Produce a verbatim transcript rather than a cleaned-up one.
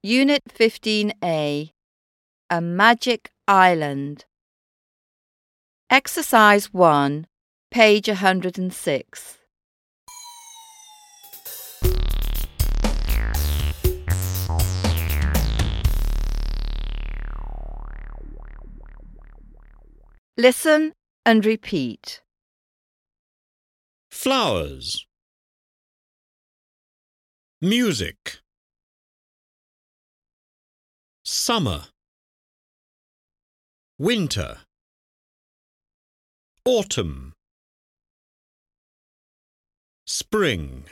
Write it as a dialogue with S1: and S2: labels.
S1: Unit fifteen A, A Magic Island. Exercise one, page one hundred six. Listen and repeat.
S2: Flowers. Music. Summer. Winter. Autumn. Spring.